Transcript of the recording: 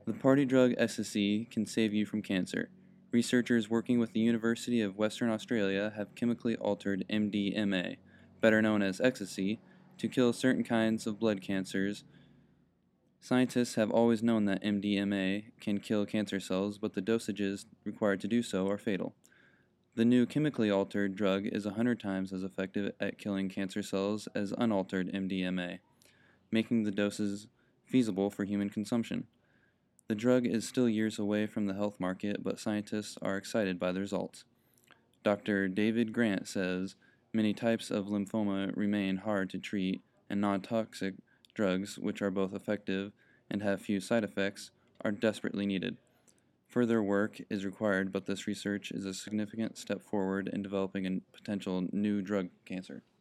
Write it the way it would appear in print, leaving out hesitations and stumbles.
The party drug ecstasy can save you from cancer. Researchers working with the University of Western Australia have chemically altered MDMA, better known as ecstasy, to kill certain kinds of blood cancers. Scientists have always known that MDMA can kill cancer cells, but the dosages required to do so are fatal. The new chemically altered drug is 100 times as effective at killing cancer cells as unaltered MDMA, making the doses feasible for human consumption. The drug is still years away from the health market, but scientists are excited by the results. Dr. David Grant says many types of lymphoma remain hard to treat, and non toxic drugs, which are both effective and have few side effects, are desperately needed. Further work is required, but this research is a significant step forward in developing a potential new drug cancer.